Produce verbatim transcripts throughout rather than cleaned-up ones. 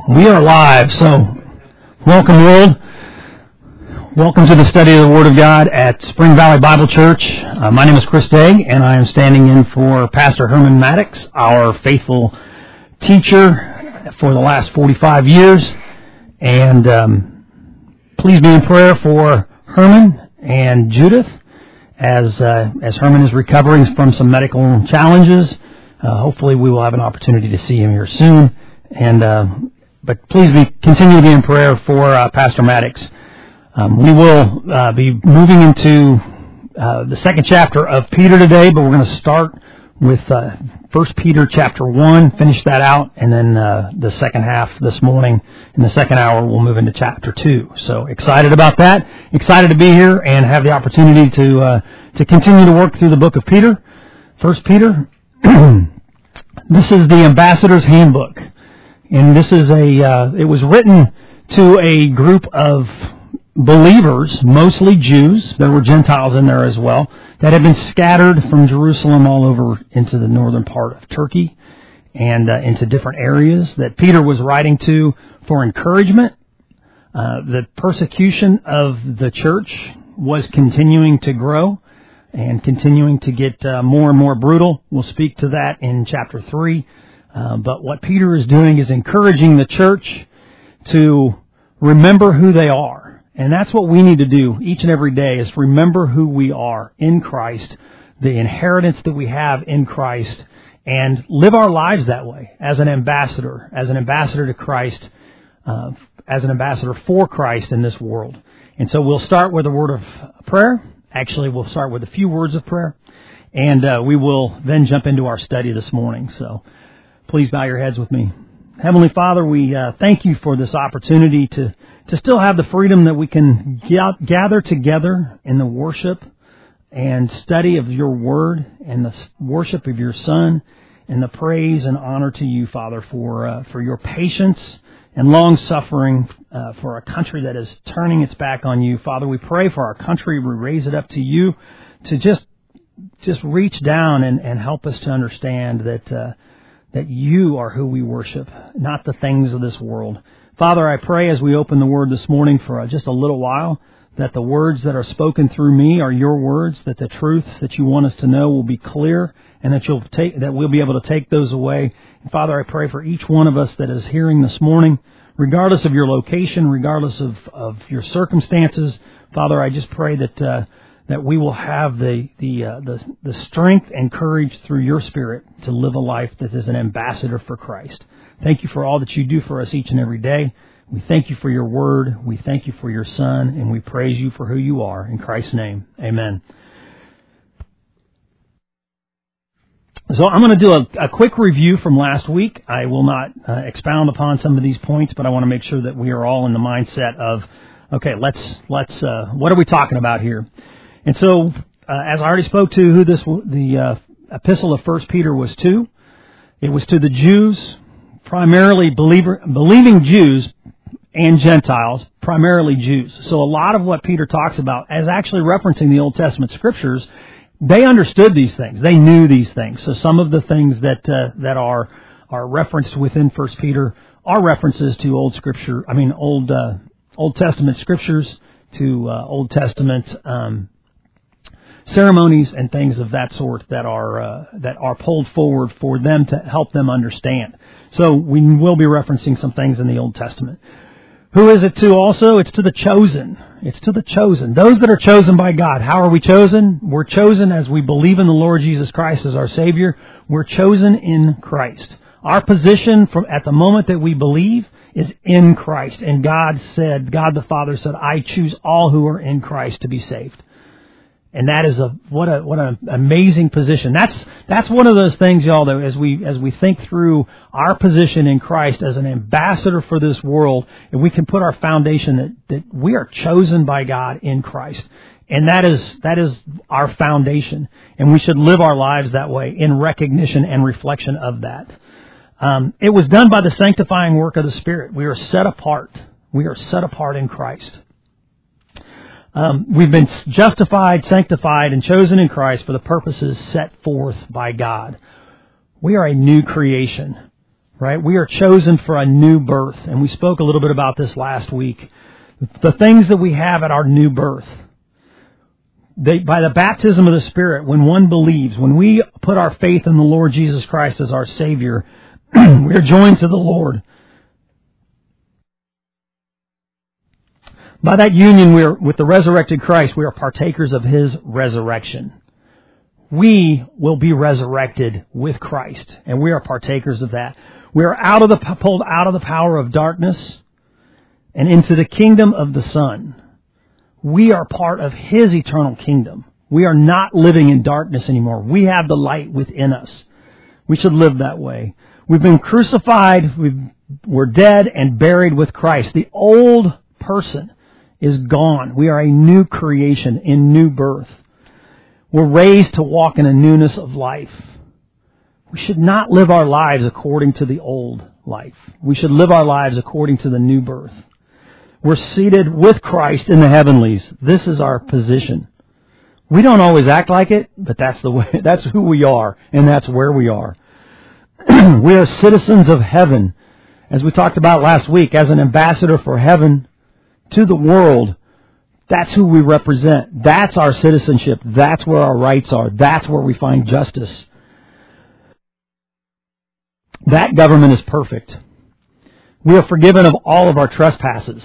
We are live, so welcome, world. Welcome to the study of the Word of God at Spring Valley Bible Church. Uh, my name is Chris Degg, and I am standing in for Pastor Herman Maddox, our faithful teacher for the last forty-five years. And um, please be in prayer for Herman and Judith as uh, as Herman is recovering from some medical challenges. Uh, hopefully, we will have an opportunity to see him here soon. And uh, But please be continue to be in prayer for uh, Pastor Maddox. Um, we will uh, be moving into uh, the second chapter of Peter today, but we're going to start with uh, First Peter chapter one, finish that out, and then uh, the second half this morning. In the second hour, we'll move into chapter two. So excited about that. Excited to be here and have the opportunity to uh, to continue to work through the book of Peter. First Peter. This is the Ambassador's Handbook. And this is a, uh, it was written to a group of believers, mostly Jews. There were Gentiles in there as well, that had been scattered from Jerusalem all over into the northern part of Turkey and uh, into different areas that Peter was writing to for encouragement. Uh, the persecution of the church was continuing to grow and continuing to get uh, more and more brutal. We'll speak to that in chapter three. Uh, but what Peter is doing is encouraging the church to remember who they are. And that's what we need to do each and every day, is remember who we are in Christ, the inheritance that we have in Christ, and live our lives that way as an ambassador, as an ambassador to Christ, uh, as an ambassador for Christ in this world. And so we'll start with a word of prayer. Actually, we'll start with a few words of prayer, and uh, we will then jump into our study this morning. So please bow your heads with me. Heavenly Father, we uh, thank you for this opportunity to, to still have the freedom that we can ga- gather together in the worship and study of your word and the worship of your Son and the praise and honor to you, Father, for uh, for your patience and long-suffering uh, for a country that is turning its back on you. Father, we pray for our country. We raise it up to you to just just reach down and, and help us to understand that uh, that you are who we worship, not the things of this world. Father, I pray as we open the Word this morning for uh, just a little while, that the words that are spoken through me are your words, that the truths that you want us to know will be clear, and that you'll take that we'll be able to take those away. And Father, I pray for each one of us that is hearing this morning, regardless of your location, regardless of, of your circumstances. Father, I just pray that uh, that we will have the the, uh, the the strength and courage through your Spirit to live a life that is an ambassador for Christ. Thank you for all that you do for us each and every day. We thank you for your word. We thank you for your Son, and we praise you for who you are. In Christ's name, amen. So I'm going to do a, a quick review from last week. I will not uh, expound upon some of these points, but I want to make sure that we are all in the mindset of, okay, let's let's uh, what are we talking about here? And so, uh, as I already spoke to who this the uh, epistle of First Peter was to, it was to the Jews, primarily believer, believing Jews and Gentiles, primarily Jews. So a lot of what Peter talks about as actually referencing the Old Testament scriptures, they understood these things. They knew these things. So some of the things that uh, that are are referenced within First Peter are references to Old Scripture. I mean, Old uh, Old Testament scriptures, to uh, Old Testament Um, ceremonies and things of that sort that are uh, that are pulled forward for them to help them understand. So we will be referencing some things in the Old Testament. Who is it to also? It's to the chosen. It's to the chosen. Those that are chosen by God. How are we chosen? We're chosen as we believe in the Lord Jesus Christ as our Savior. We're chosen in Christ. Our position from at the moment that we believe is in Christ. And God said, God the Father said, I choose all who are in Christ to be saved. And that is a what a what an amazing position. That's that's one of those things, y'all, that as we as we think through our position in Christ as an ambassador for this world, and we can put our foundation that, that we are chosen by God in Christ. And that is that is our foundation. And we should live our lives that way in recognition and reflection of that. Um, it was done by the sanctifying work of the Spirit. We are set apart. We are set apart in Christ. Um, we've been justified, sanctified, and chosen in Christ for the purposes set forth by God. We are a new creation. right? We are chosen for a new birth, and we spoke a little bit about this last week. The things that we have at our new birth, they, by the baptism of the Spirit, when one believes, when we put our faith in the Lord Jesus Christ as our Savior, we are joined to the Lord. By that union we are, with the resurrected Christ, we are partakers of His resurrection. We will be resurrected with Christ, and we are partakers of that. We are out of the pulled out of the power of darkness and into the kingdom of the Son. We are part of His eternal kingdom. We are not living in darkness anymore. We have the light within us. We should live that way. We've been crucified. We've, we're dead and buried with Christ. The old person is gone. We are a new creation in new birth. We're raised to walk in a newness of life. We should not live our lives according to the old life. We should live our lives according to the new birth. We're seated with Christ in the heavenlies. This is our position. We don't always act like it, but that's the way, that's who we are, and that's where we are. We are citizens of heaven. As we talked about last week, as an ambassador for heaven to the world, that's who we represent. That's our citizenship. That's where our rights are. That's where we find justice. That government is perfect. We are forgiven of all of our trespasses.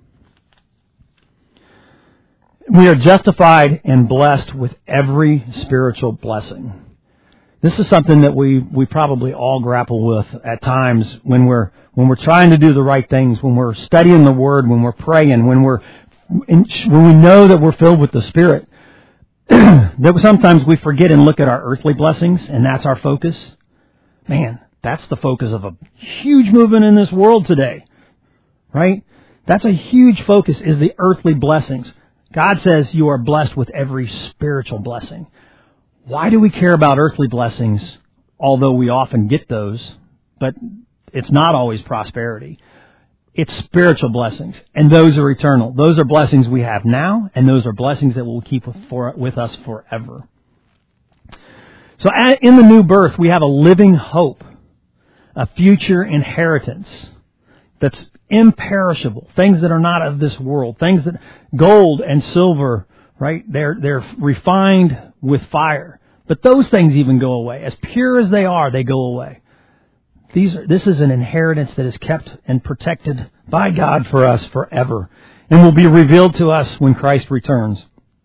We are justified and blessed with every spiritual blessing. This is something that we, we probably all grapple with at times when we're when we're trying to do the right things, when we're studying the Word, when we're praying, when we're when we know that we're filled with the Spirit. That sometimes we forget and look at our earthly blessings, and that's our focus. Man, that's the focus of a huge movement in this world today, right? That's a huge focus, is the earthly blessings. God says you are blessed with every spiritual blessing. Why do we care about earthly blessings, although we often get those, but it's not always prosperity? It's spiritual blessings, and those are eternal. Those are blessings we have now, and those are blessings that will keep for, with us forever. So in the new birth, we have a living hope, a future inheritance that's imperishable, things that are not of this world, things that gold and silver, right? They're they're refined with fire, but those things even go away. As pure as they are, they go away. These are, this is an inheritance that is kept and protected by God for us forever, and will be revealed to us when Christ returns.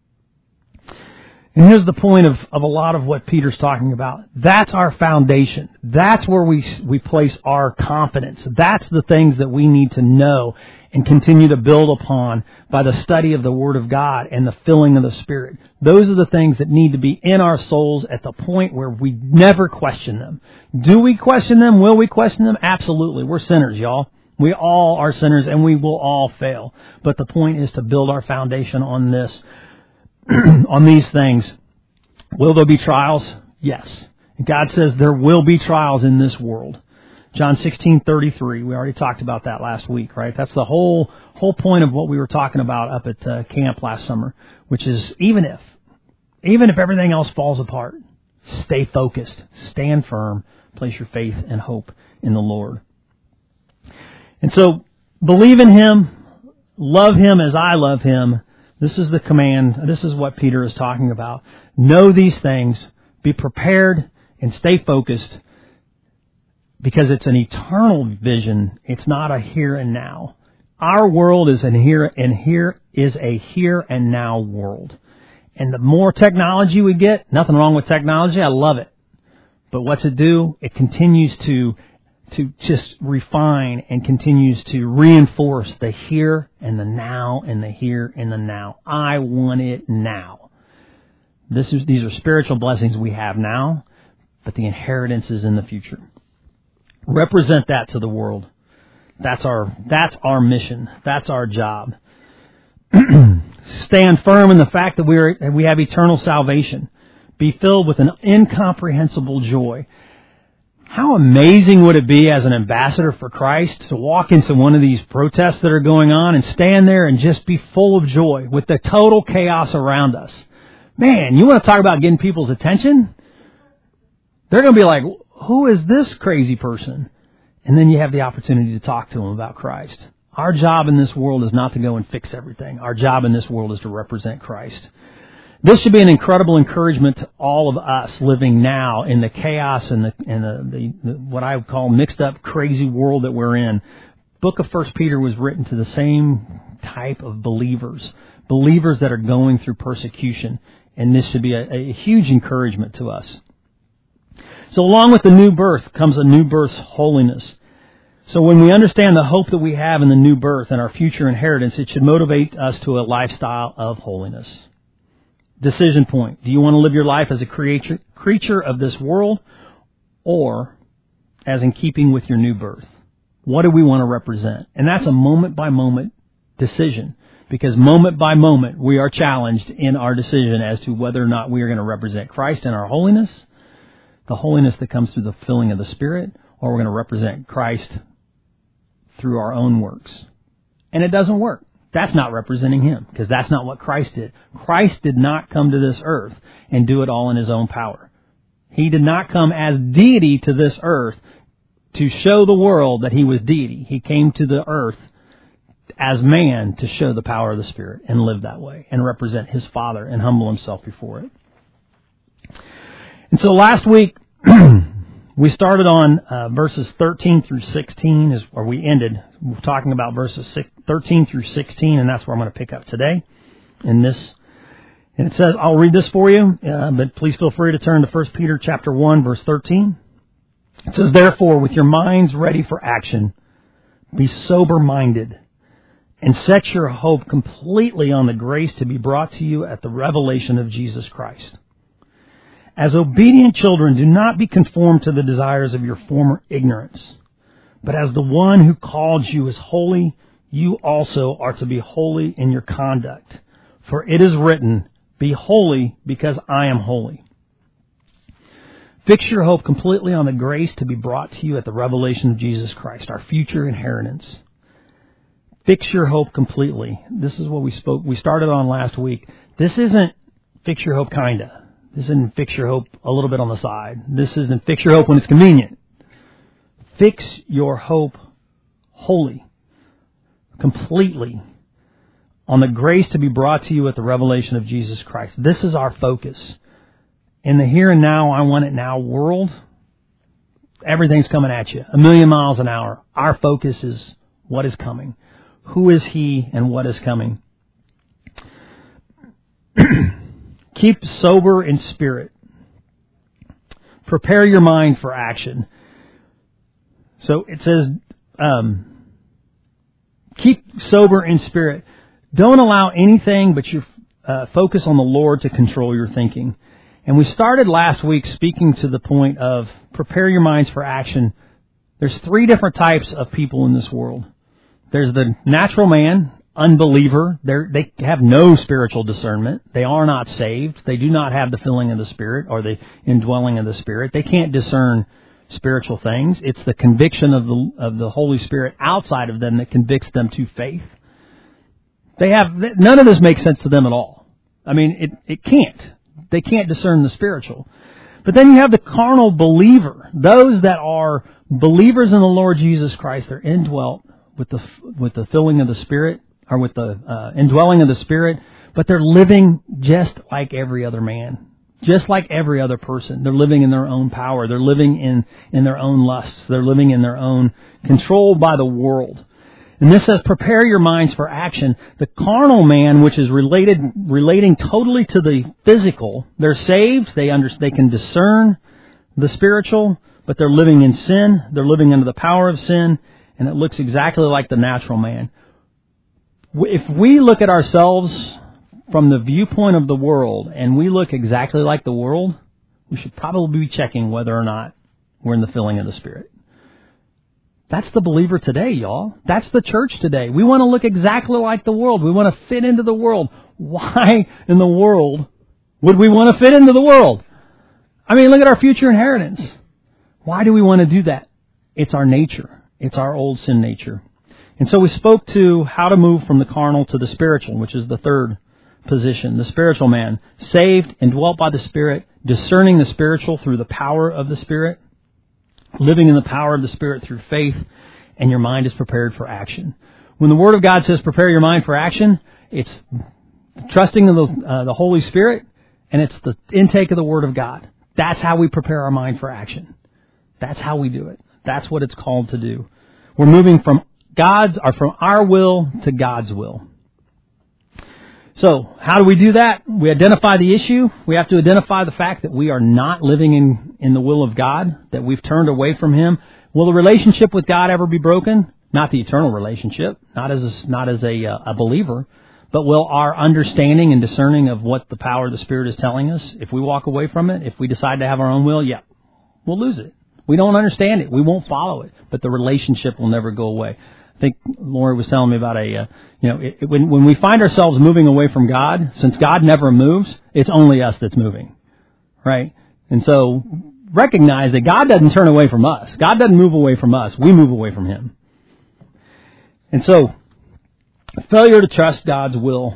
And here's the point of, of a lot of what Peter's talking about. That's our foundation. That's where we we place our confidence. That's the things that we need to know and continue to build upon by the study of the Word of God and the filling of the Spirit. Those are the things that need to be in our souls at the point where we never question them. Do we question them? Will we question them? Absolutely. We're sinners, y'all. We all are sinners, and we will all fail. But the point is to build our foundation on this. On these things. Will there be trials? Yes. God says there will be trials in this world. John sixteen thirty-three. We already talked about that last week, right? That's the whole whole point of what we were talking about up at uh, camp last summer, which is even if, even if everything else falls apart, stay focused, stand firm, place your faith and hope in the Lord. And so, believe in Him, love Him as I love Him. This is the command. This is what Peter is talking about. Know these things. Be prepared and stay focused, because it's an eternal vision. It's not a here and now. Our world is an here, and here is a here and now world. And the more technology we get, nothing wrong with technology. I love it. But what's it do? It continues to to just refine and continues to reinforce the here and the now and the here and the now. I want it now. This is, these are spiritual blessings we have now, but the inheritance is in the future. Represent that to the world. That's our, that's our mission. That's our job. Stand firm in the fact that we are, that we have eternal salvation. Be filled with an incomprehensible joy. How amazing would it be as an ambassador for Christ to walk into one of these protests that are going on and stand there and just be full of joy with the total chaos around us? Man, you want to talk about getting people's attention? They're going to be like, who is this crazy person? And then you have the opportunity to talk to them about Christ. Our job in this world is not to go and fix everything. Our job in this world is to represent Christ. This should be an incredible encouragement to all of us living now in the chaos and the, and the, the, the what I would call mixed up, crazy world that we're in. Book of First Peter was written to the same type of believers, believers that are going through persecution, and this should be a, a huge encouragement to us. So along with the new birth comes a new birth's holiness. So when we understand the hope that we have in the new birth and our future inheritance, it should motivate us to a lifestyle of holiness. Decision point. Do you want to live your life as a creature, creature of this world, or as in keeping with your new birth? What do we want to represent? And that's a moment-by-moment decision, because moment by moment we are challenged in our decision as to whether or not we are going to represent Christ in our holiness, the holiness that comes through the filling of the Spirit, or we're going to represent Christ through our own works. And it doesn't work. That's not representing Him, because that's not what Christ did. Christ did not come to this earth and do it all in His own power. He did not come as deity to this earth to show the world that He was deity. He came to the earth as man to show the power of the Spirit and live that way and represent His Father and humble Himself before it. And so last week, we started on uh, verses thirteen through sixteen, is where we ended. We were talking about verses thirteen through sixteen, and that's where I'm going to pick up today in this. And it says, I'll read this for you, uh, but please feel free to turn to First Peter chapter one, verse thirteen. It says, therefore, with your minds ready for action, be sober-minded, and set your hope completely on the grace to be brought to you at the revelation of Jesus Christ. As obedient children, do not be conformed to the desires of your former ignorance, but as the one who called you is holy, you also are to be holy in your conduct. For it is written, be holy because I am holy. Fix your hope completely on the grace to be brought to you at the revelation of Jesus Christ, our future inheritance. Fix your hope completely. This is what we spoke, we started on last week. This isn't fix your hope kinda. This isn't fix your hope a little bit on the side. This isn't fix your hope when it's convenient. Fix your hope wholly, completely, on the grace to be brought to you at the revelation of Jesus Christ. This is our focus. In the here and now, I want it now world, everything's coming at you, a million miles an hour. Our focus is what is coming. Who is He and what is coming? Keep sober in spirit. Prepare your mind for action. So it says, um, keep sober in spirit. Don't allow anything but your uh, focus on the Lord to control your thinking. And we started last week speaking to the point of prepare your minds for action. There's three different types of people in this world. There's the natural man, unbeliever. They're, they have no spiritual discernment. They are not saved. They do not have the filling of the Spirit or the indwelling of the Spirit. They can't discern spiritual things. It's the conviction of the of the Holy Spirit outside of them that convicts them to faith. They have none of this makes sense to them at all. I mean, it it can't. They can't discern the spiritual. But then you have the carnal believer, those that are believers in the Lord Jesus Christ. They're indwelt with the with the filling of the Spirit, or with the uh, indwelling of the Spirit, but they're living just like every other man, just like every other person. They're living in their own power. They're living in, in their own lusts. They're living in their own, controlled by the world. And this says, prepare your minds for action. The carnal man, which is related, relating totally to the physical, they're saved. They under, they can discern the spiritual, but they're living in sin. They're living under the power of sin, and it looks exactly like the natural man. If we look at ourselves from the viewpoint of the world and we look exactly like the world, we should probably be checking whether or not we're in the filling of the Spirit. That's the believer today, y'all. That's the church today. We want to look exactly like the world. We want to fit into the world. Why in the world would we want to fit into the world? I mean, look at our future inheritance. Why do we want to do that? It's our nature. It's our old sin nature. And so we spoke to how to move from the carnal to the spiritual, which is the third position, the spiritual man, saved and dwelt by the Spirit, discerning the spiritual through the power of the Spirit. living in the power of the Spirit through faith, and your mind is prepared for action. When the Word of God says prepare your mind for action, it's trusting in the, uh, the Holy Spirit, and it's the intake of the Word of God. That's how we prepare our mind for action. That's how we do it. That's what it's called to do. We're moving from God's, or from our will to God's will. So, how do we do that? We identify the issue. We have to identify the fact that we are not living in, in the will of God, that we've turned away from Him. Will the relationship with God ever be broken? Not the eternal relationship, not as a, not as a, a believer, but will our understanding and discerning of what the power of the Spirit is telling us, if we walk away from it, if we decide to have our own will, yeah, we'll lose it. We don't understand it. We won't follow it, but the relationship will never go away. I think Lori was telling me about a, uh, you know, it, it, when, when we find ourselves moving away from God, since God never moves, it's only us that's moving, right? And so recognize that God doesn't turn away from us. God doesn't move away from us. We move away from Him. And so failure to trust God's will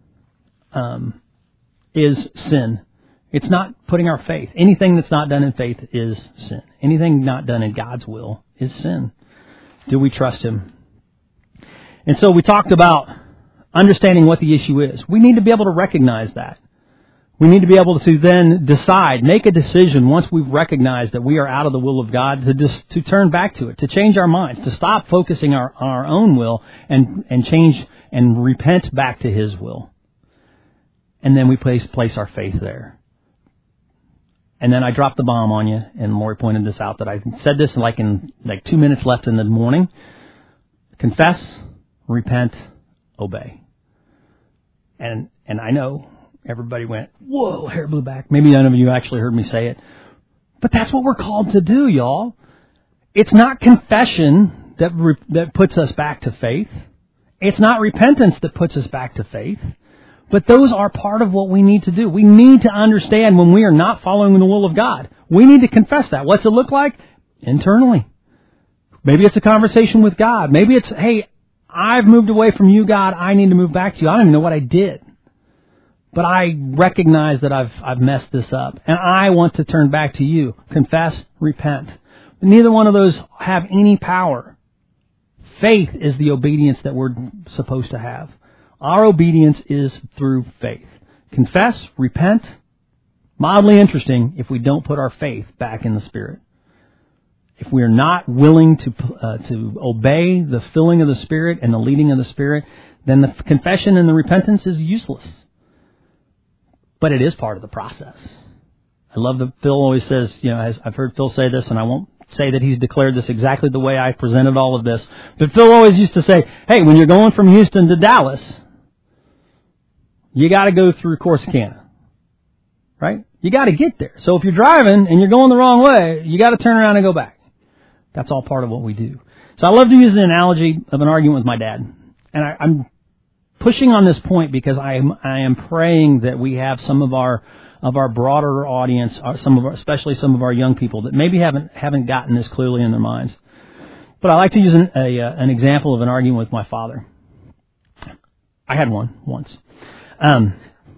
um, is sin. It's not putting our faith. Anything that's not done in faith is sin. Anything not done in God's will is sin. Do we trust Him? And so we talked about understanding what the issue is. We need to be able to recognize that. We need to be able to then decide, make a decision once we've recognized that we are out of the will of God to just, to turn back to it, to change our minds, to stop focusing our, on our own will and, and change and repent back to His will. And then we place, place our faith there. And then I dropped the bomb on you, and Lori pointed this out, that I said this like in like two minutes left in the morning. Confess, repent, obey. And and I know everybody went, whoa, hair blew back. Maybe none of you actually heard me say it. But that's what we're called to do, y'all. It's not confession that re- that puts us back to faith. It's not repentance that puts us back to faith. But those are part of what we need to do. We need to understand when we are not following the will of God. We need to confess that. What's it look like? Internally. Maybe it's a conversation with God. Maybe it's, hey, I've moved away from you, God. I need to move back to you. I don't even know what I did. But I recognize that I've I've messed this up. And I want to turn back to you. Confess, repent. But neither one of those have any power. Faith is the obedience that we're supposed to have. Our obedience is through faith. Confess, repent. Mildly interesting if we don't put our faith back in the Spirit. If we are not willing to uh, to obey the filling of the Spirit and the leading of the Spirit, then the confession and the repentance is useless. But it is part of the process. I love that Phil always says, you know, as I've heard Phil say this, and I won't say that he's declared this exactly the way I presented all of this, but Phil always used to say, hey, when you're going from Houston to Dallas, you got to go through Corsicana, right? You got to get there. So if you're driving and you're going the wrong way, you got to turn around and go back. That's all part of what we do. So I love to use an analogy of an argument with my dad. And I, I'm pushing on this point because I am, I am praying that we have some of our of our broader audience, some of our, especially some of our young people that maybe haven't haven't gotten this clearly in their minds. But I like to use an, a, uh, an example of an argument with my father. I had one once. Um,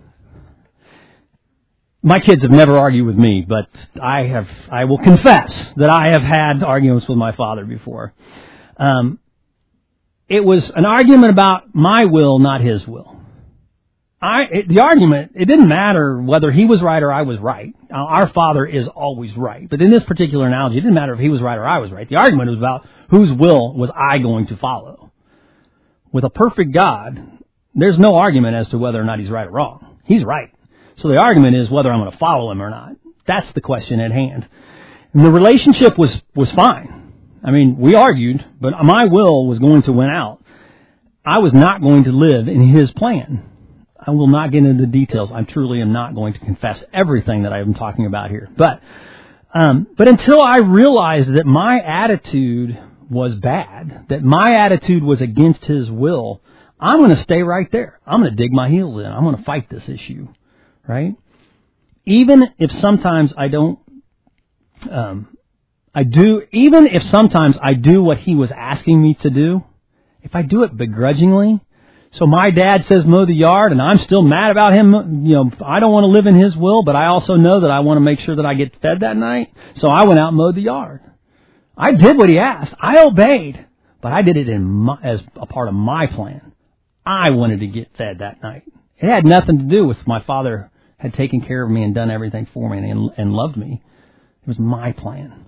my kids have never argued with me, but I have. I will confess that I have had arguments with my father before. Um, it was an argument about my will, not his will. I it, the argument. It didn't matter whether he was right or I was right. Now, our Father is always right, but in this particular analogy, it didn't matter if he was right or I was right. The argument was about whose will was I going to follow. With a perfect God, there's no argument as to whether or not he's right or wrong. He's right. So the argument is whether I'm going to follow him or not. That's the question at hand. And the relationship was, was fine. I mean, we argued, but my will was going to win out. I was not going to live in his plan. I will not get into the details. I truly am not going to confess everything that I'm talking about here. But, um, but until I realized that my attitude was bad, that my attitude was against his will, I'm going to stay right there. I'm going to dig my heels in. I'm going to fight this issue, right? Even if sometimes I don't, um, I do, even if sometimes I do what he was asking me to do, if I do it begrudgingly, so my dad says mow the yard and I'm still mad about him, you know, I don't want to live in his will, but I also know that I want to make sure that I get fed that night. So I went out and mowed the yard. I did what he asked. I obeyed, but I did it in my, as a part of my plan. I wanted to get fed that night. It had nothing to do with my father had taken care of me and done everything for me and, and loved me. It was my plan.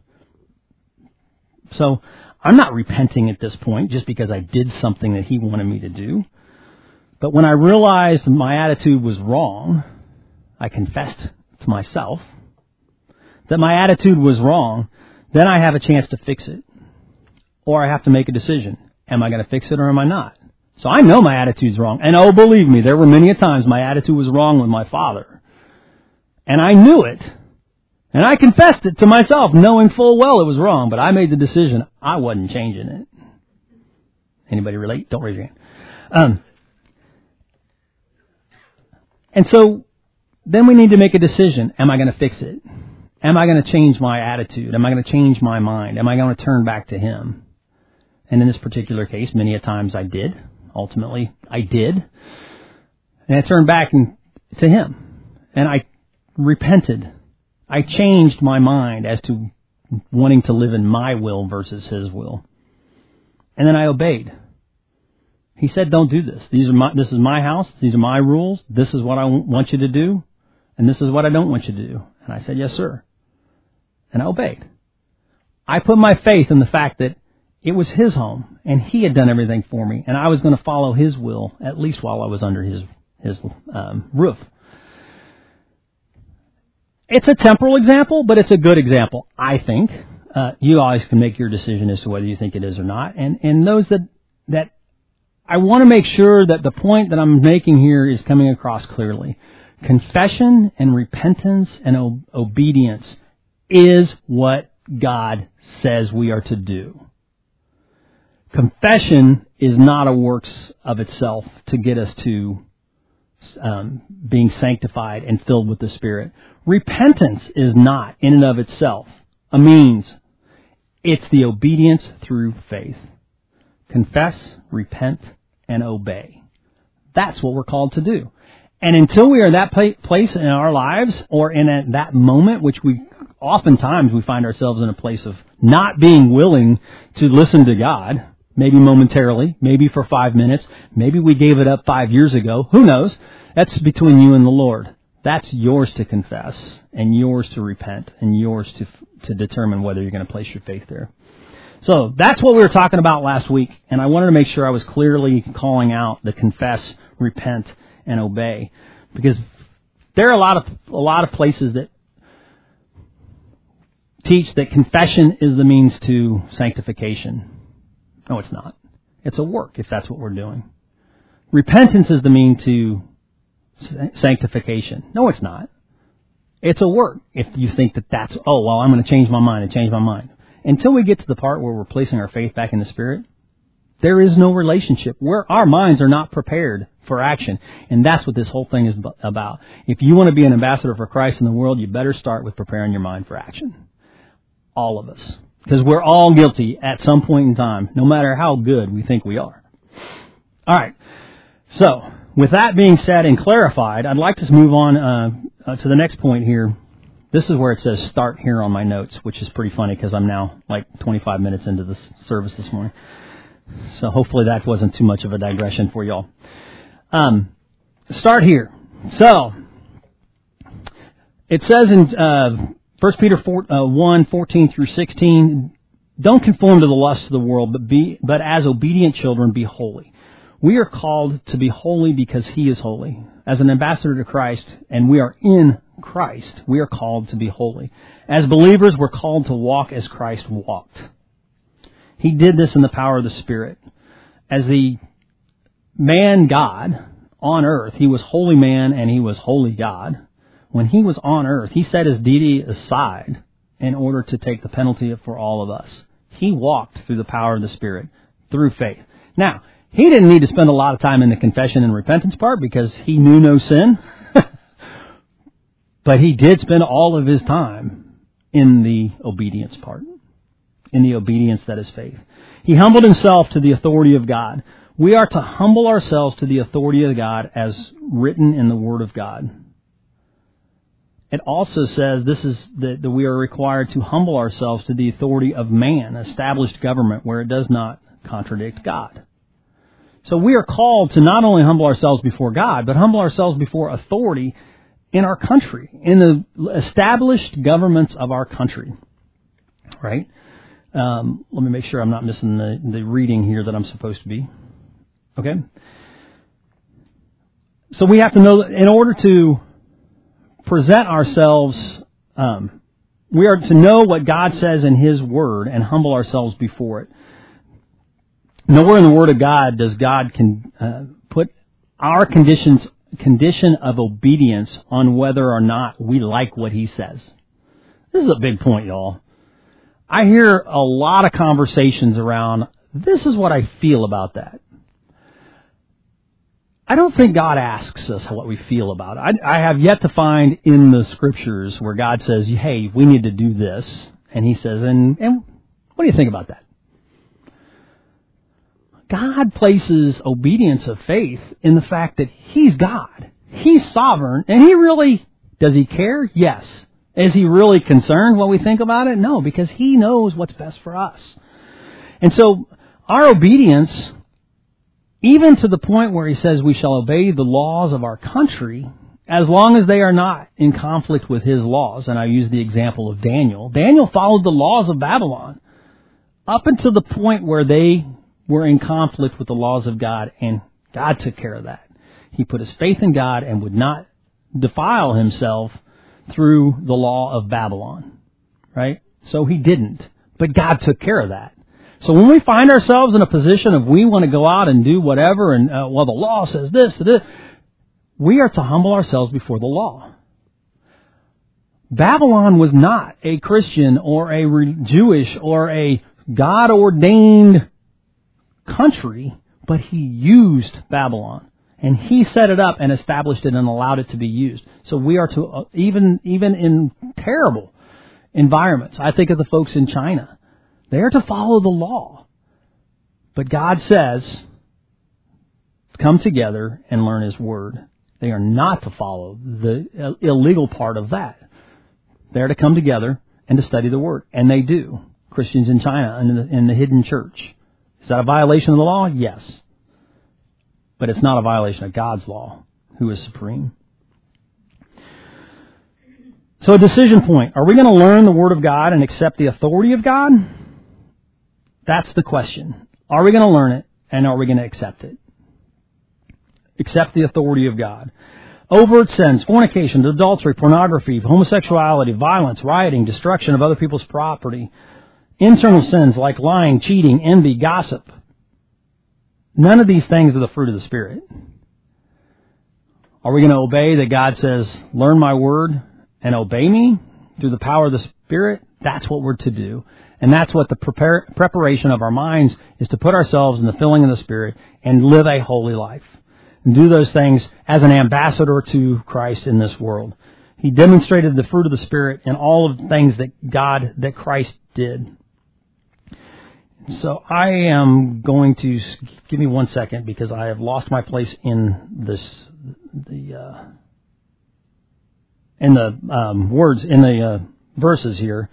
So I'm not repenting at this point just because I did something that he wanted me to do. But when I realized my attitude was wrong, I confessed to myself that my attitude was wrong. Then I have a chance to fix it. Or I have to make a decision. Am I going to fix it or am I not? So I know my attitude's wrong. And oh, believe me, there were many a times my attitude was wrong with my father. And I knew it. And I confessed it to myself, knowing full well it was wrong. But I made the decision. I wasn't changing it. Anybody relate? Don't raise your hand. Um, and so then we need to make a decision. Am I going to fix it? Am I going to change my attitude? Am I going to change my mind? Am I going to turn back to him? And in this particular case, many a times I did. Ultimately, I did. And I turned back and, to him. And I repented. I changed my mind as to wanting to live in my will versus his will. And then I obeyed. He said, don't do this. These are my, this is my house. These are my rules. This is what I want you to do. And this is what I don't want you to do. And I said, yes, sir. And I obeyed. I put my faith in the fact that it was his home and he had done everything for me. And I was going to follow his will, at least while I was under his, his um, roof. It's a temporal example, but it's a good example, I think. Uh, you always can make your decision as to whether you think it is or not. And, and those that, that I want to make sure that the point that I'm making here is coming across clearly. Confession and repentance and o- obedience is what God says we are to do. Confession is not a works of itself to get us to um, being sanctified and filled with the Spirit. Repentance is not, in and of itself, a means. It's the obedience through faith. Confess, repent, and obey. That's what we're called to do. And until we are in that place in our lives, or in a, that moment, which we oftentimes we find ourselves in a place of not being willing to listen to God, maybe momentarily, maybe for five minutes, maybe we gave it up five years ago, who knows? That's between you and the Lord. That's yours to confess, and yours to repent, and yours to to determine whether you're going to place your faith there. So that's what we were talking about last week, and I wanted to make sure I was clearly calling out the confess, repent, and obey, because there are a lot of a lot of places that teach that confession is the means to sanctification. No, it's not. It's a work if that's what we're doing. Repentance is the means to sanctification. No, it's not. It's a work if you think that that's, oh, well, I'm going to change my mind and change my mind. Until we get to the part where we're placing our faith back in the Spirit, there is no relationship. Where our minds are not prepared for action. And that's what this whole thing is about. If you want to be an ambassador for Christ in the world, you better start with preparing your mind for action. All of us. Because we're all guilty at some point in time, no matter how good we think we are. All right. So, with that being said and clarified, I'd like to move on uh, uh, to the next point here. This is where it says start here on my notes, which is pretty funny because I'm now like twenty-five minutes into this service this morning. So hopefully that wasn't too much of a digression for y'all. Um, start here. So, it says in uh, First Peter one, fourteen through sixteen, don't conform to the lusts of the world, but be, but as obedient children, be holy. We are called to be holy because He is holy. As an ambassador to Christ, and we are in Christ, we are called to be holy. As believers, we're called to walk as Christ walked. He did this in the power of the Spirit. As the man God on earth, He was holy man and He was holy God. When He was on earth, He set His deity aside in order to take the penalty for all of us. He walked through the power of the Spirit, through faith. Now, He didn't need to spend a lot of time in the confession and repentance part because He knew no sin. But He did spend all of His time in the obedience part, in the obedience that is faith. He humbled Himself to the authority of God. We are to humble ourselves to the authority of God as written in the Word of God. it also says this is that, that we are required to humble ourselves to the authority of man, established government, where it does not contradict God. So we are called to not only humble ourselves before God, but humble ourselves before authority in our country, in the established governments of our country. Right? Um, let me make sure I'm not missing the, the reading here that I'm supposed to be. Okay? So we have to know that in order to present ourselves, um, we are to know what God says in His Word and humble ourselves before it. Nowhere in the Word of God does God can uh, put our conditions condition of obedience on whether or not we like what He says. This is a big point, y'all. I hear a lot of conversations around, this is what I feel about that. I don't think God asks us what we feel about it. I, I have yet to find in the Scriptures where God says, hey, we need to do this. And He says, and, and what do you think about that? God places obedience of faith in the fact that He's God. He's sovereign. And He really, does He care? Yes. Is He really concerned what we think about it? No, because He knows what's best for us. And so our obedience, even to the point where He says we shall obey the laws of our country, as long as they are not in conflict with His laws. And I use the example of Daniel. Daniel followed the laws of Babylon up until the point where they were in conflict with the laws of God, and God took care of that. He put his faith in God and would not defile himself through the law of Babylon, right? So he didn't, but God took care of that. So when we find ourselves in a position of we want to go out and do whatever, and uh, well, the law says this, this, we are to humble ourselves before the law. Babylon was not a Christian or a re- Jewish or a God-ordained country, but He used Babylon. And He set it up and established it and allowed it to be used. So we are to, uh, even even in terrible environments, I think of the folks in China, they are to follow the law. But God says, come together and learn His Word. They are not to follow the illegal part of that. They're to come together and to study the Word. And they do. Christians in China and in the, in the hidden church. Is that a violation of the law? Yes. But it's not a violation of God's law, who is supreme. So a decision point. Are we going to learn the Word of God and accept the authority of God? That's the question. Are we going to learn it and are we going to accept it? Accept the authority of God. Overt sins, fornication, adultery, pornography, homosexuality, violence, rioting, destruction of other people's property. Internal sins like lying, cheating, envy, gossip. None of these things are the fruit of the Spirit. Are we going to obey that God says, learn my word and obey me through the power of the Spirit? That's what we're to do. And that's what the prepare, preparation of our minds is, to put ourselves in the filling of the Spirit and live a holy life. And do those things as an ambassador to Christ in this world. He demonstrated the fruit of the Spirit in all of the things that God, that Christ did. So I am going to, give me one second because I have lost my place in this, the, uh, in the um, words, in the uh, verses here.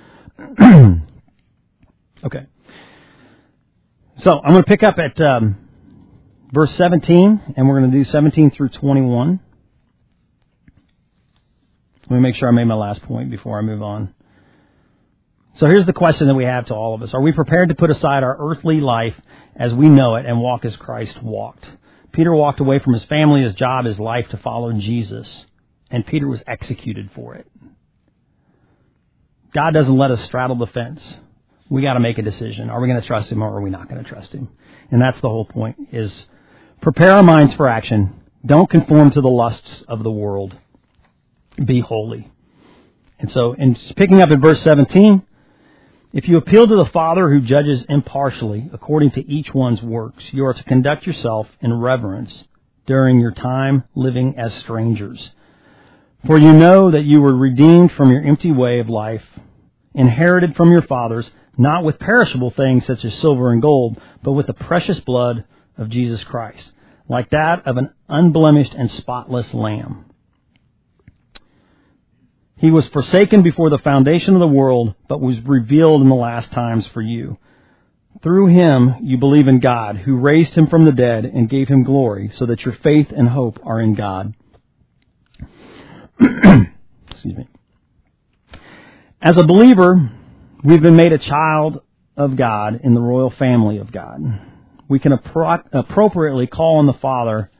Okay. So I'm going to pick up at um, verse seventeen, and we're going to do seventeen through twenty-one. Let me make sure I made my last point before I move on. So here's the question that we have to all of us. Are we prepared to put aside our earthly life as we know it and walk as Christ walked? Peter walked away from his family, his job, his life to follow Jesus. And Peter was executed for it. God doesn't let us straddle the fence. We got to make a decision. Are we going to trust Him or are we not going to trust Him? And that's the whole point, is prepare our minds for action. Don't conform to the lusts of the world. Be holy. And so in picking up in verse seventeen, if you appeal to the Father who judges impartially according to each one's works, you are to conduct yourself in reverence during your time living as strangers. For you know that you were redeemed from your empty way of life, inherited from your fathers, not with perishable things such as silver and gold, but with the precious blood of Jesus Christ, like that of an unblemished and spotless lamb. He was forsaken before the foundation of the world, but was revealed in the last times for you. Through him you believe in God, who raised him from the dead and gave him glory, so that your faith and hope are in God. Excuse me. As a believer, we've been made a child of God in the royal family of God. We can appro- appropriately call on the Father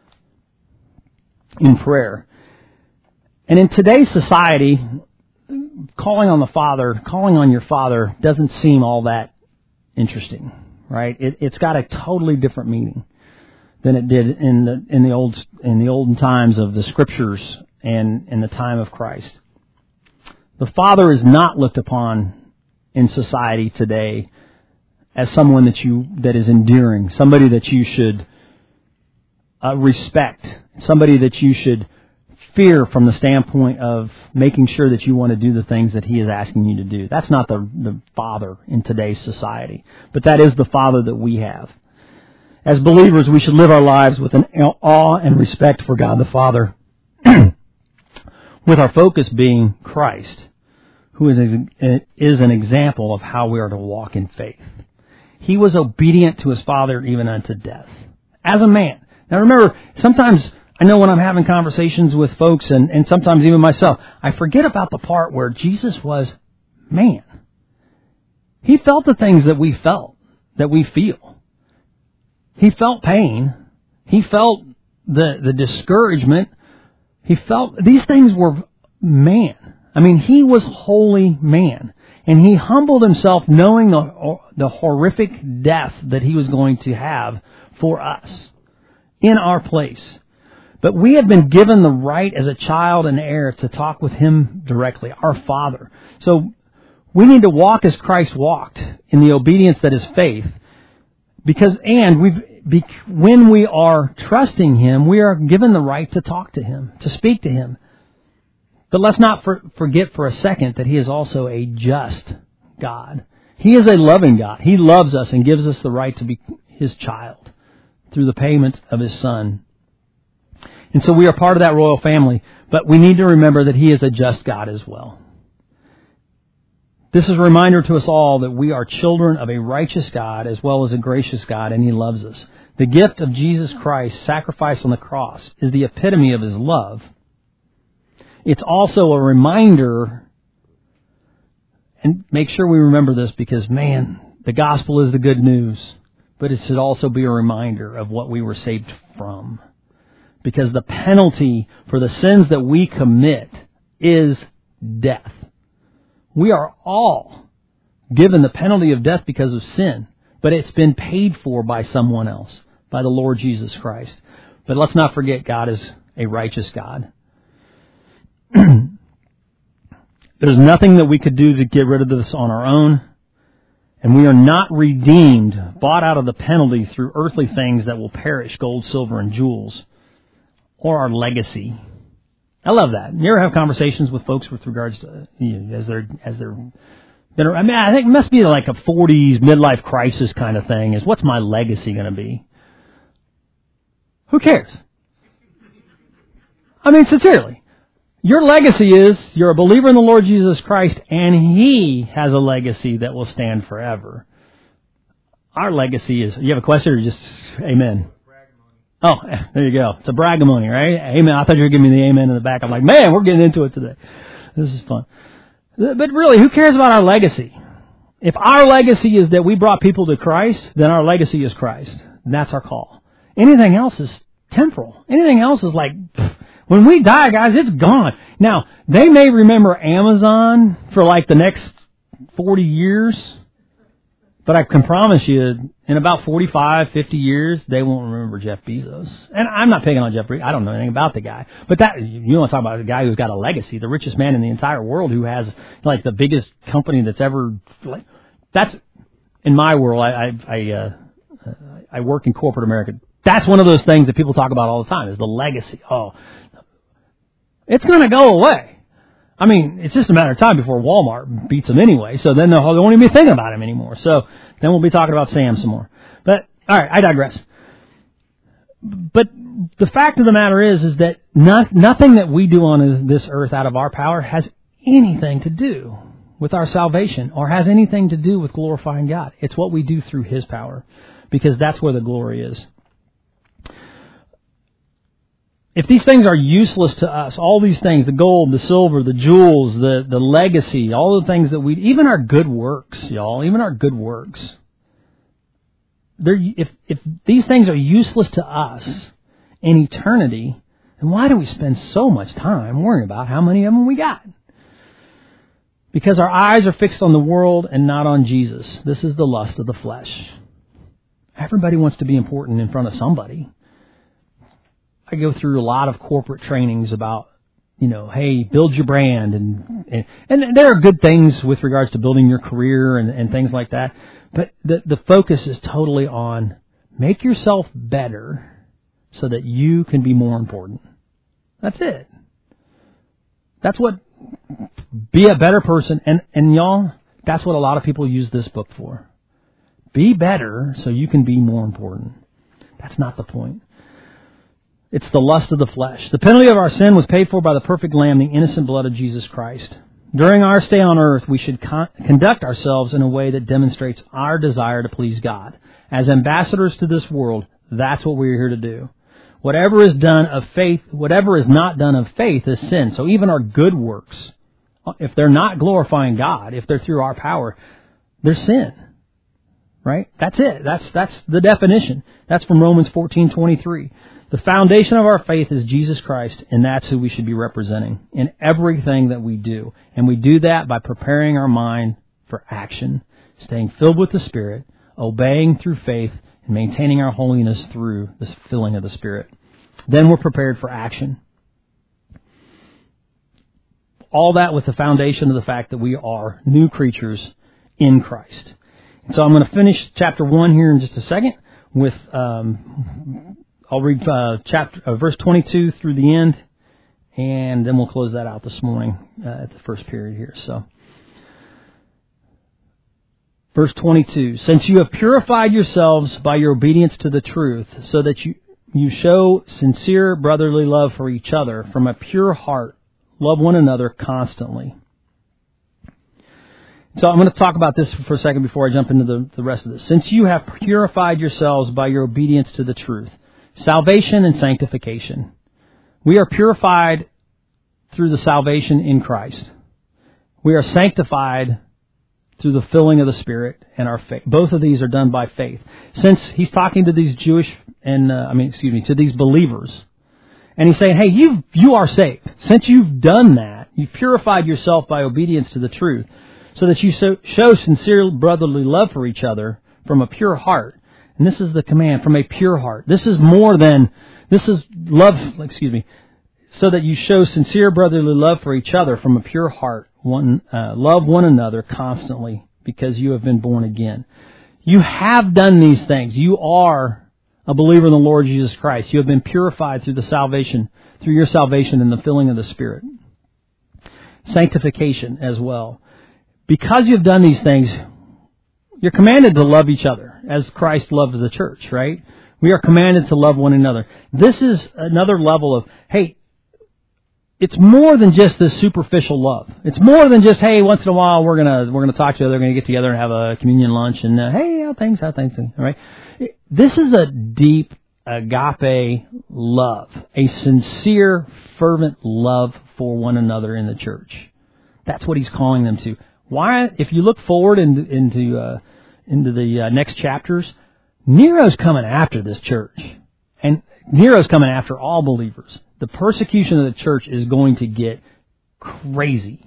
in prayer. And in today's society, calling on the Father, calling on your Father doesn't seem all that interesting, right? It, it's got a totally different meaning than it did in the in the old in the olden times of the Scriptures and in the time of Christ. The Father is not looked upon in society today as someone that you that is endearing, somebody that you should uh, respect, somebody that you should fear from the standpoint of making sure that you want to do the things that he is asking you to do. That's not the, the Father in today's society, but that is the Father that we have. As believers, we should live our lives with an awe and respect for God the Father, with our focus being Christ, who is, is an example of how we are to walk in faith. He was obedient to his Father even unto death, as a man. Now remember, sometimes I know when I'm having conversations with folks, and, and sometimes even myself, I forget about the part where Jesus was man. He felt the things that we felt, that we feel. He felt pain. He felt the, the discouragement. He felt, these things were man. I mean, he was holy man. And he humbled himself knowing the, the horrific death that he was going to have for us in our place. But we have been given the right as a child and heir to talk with him directly, our Father. So we need to walk as Christ walked in the obedience that is faith. Because, and we've, when we are trusting him, we are given the right to talk to him, to speak to him. But let's not for, forget for a second that he is also a just God. He is a loving God. He loves us and gives us the right to be his child through the payment of his Son. And so we are part of that royal family, but we need to remember that he is a just God as well. This is a reminder to us all that we are children of a righteous God as well as a gracious God, and he loves us. The gift of Jesus Christ, sacrificed on the cross, is the epitome of his love. It's also a reminder, and make sure we remember this because, man, the gospel is the good news, but it should also be a reminder of what we were saved from. Because the penalty for the sins that we commit is death. We are all given the penalty of death because of sin, but it's been paid for by someone else, by the Lord Jesus Christ. But let's not forget, God is a righteous God. There's nothing that we could do to get rid of this on our own, and we are not redeemed, bought out of the penalty through earthly things that will perish, gold, silver, and jewels, or our legacy. I love that. You ever have conversations with folks with regards to, you know, as they're, as they're, they're, I mean, I think it must be like a forties midlife crisis kind of thing, is what's my legacy going to be? Who cares? I mean, sincerely. Your legacy is, you're a believer in the Lord Jesus Christ, and he has a legacy that will stand forever. Our legacy is, you have a question or just amen? Oh, there you go. It's a bragamony, right? Amen. I thought you were giving me the amen in the back. I'm like, man, we're getting into it today. This is fun. But really, who cares about our legacy? If our legacy is that we brought people to Christ, then our legacy is Christ. And that's our call. Anything else is temporal. Anything else is like, pff, when we die, guys, it's gone. Now, they may remember Amazon for like the next forty years, but I can promise you, in about forty-five, fifty years, they won't remember Jeff Bezos. And I'm not picking on Jeff Bezos. I don't know anything about the guy. But that, you want to talk about a guy who's got a legacy, the richest man in the entire world, who has like the biggest company that's ever, like, that's, in my world, I, I, I, uh, I work in corporate America. That's one of those things that people talk about all the time, is the legacy. Oh, it's going to go away. I mean, it's just a matter of time before Walmart beats them anyway. So then they won't even be thinking about him anymore. So then we'll be talking about Sam some more. But all right, I digress. But the fact of the matter is, is that not, nothing that we do on this earth out of our power has anything to do with our salvation or has anything to do with glorifying God. It's what we do through His power, because that's where the glory is. If these things are useless to us, all these things, the gold, the silver, the jewels, the, the legacy, all the things that we, even our good works, y'all, even our good works, they're, if, if these things are useless to us in eternity, then why do we spend so much time worrying about how many of them we got? Because our eyes are fixed on the world and not on Jesus. This is the lust of the flesh. Everybody wants to be important in front of somebody. I go through a lot of corporate trainings about, you know, hey, build your brand. And and, and there are good things with regards to building your career and, and things like that. But the, the focus is totally on make yourself better so that you can be more important. That's it. That's what, be a better person. And, and y'all, that's what a lot of people use this book for. Be better so you can be more important. That's not the point. It's the lust of the flesh. The penalty of our sin was paid for by the perfect Lamb, the innocent blood of Jesus Christ. During our stay on earth, we should con- conduct ourselves in a way that demonstrates our desire to please God. As ambassadors to this world, that's what we're here to do. Whatever is done of faith, whatever is not done of faith is sin. So even our good works, if they're not glorifying God, if they're through our power, they're sin. Right? That's it. That's that's the definition. That's from Romans fourteen twenty-three. The foundation of our faith is Jesus Christ, and that's who we should be representing in everything that we do. And we do that by preparing our mind for action, staying filled with the Spirit, obeying through faith, and maintaining our holiness through the filling of the Spirit. Then we're prepared for action. All that with the foundation of the fact that we are new creatures in Christ. So I'm going to finish chapter one here in just a second with... Um, I'll read uh, chapter uh, verse twenty-two through the end, and then we'll close that out this morning uh, at the first period here. So, verse twenty-two: Since you have purified yourselves by your obedience to the truth, so that you you show sincere brotherly love for each other from a pure heart, love one another constantly. So I'm going to talk about this for a second before I jump into the, the rest of this. Since you have purified yourselves by your obedience to the truth. Salvation and sanctification. We are purified through the salvation in Christ. We are sanctified through the filling of the Spirit and our faith. Both of these are done by faith. Since he's talking to these Jewish and uh, I mean, excuse me, to these believers, and he's saying, "Hey, you you are saved. Since you've done that, you've purified yourself by obedience to the truth, so that you so, show sincere brotherly love for each other from a pure heart." And this is the command, from a pure heart. This is more than, this is love, excuse me, so that you show sincere brotherly love for each other from a pure heart. One, uh, love one another constantly because you have been born again. You have done these things. You are a believer in the Lord Jesus Christ. You have been purified through the salvation, through your salvation and the filling of the Spirit. Sanctification as well. Because you've done these things, you're commanded to love each other as Christ loved the church, right? We are commanded to love one another. This is another level of, hey, it's more than just this superficial love. It's more than just, hey, once in a while we're gonna we're gonna talk to each other, we're gonna get together and have a communion lunch, and uh, hey, how things, how things, all right? This is a deep agape love, a sincere, fervent love for one another in the church. That's what he's calling them to. Why? If you look forward into into, uh, into the uh, next chapters, Nero's coming after this church, and Nero's coming after all believers. The persecution of the church is going to get crazy.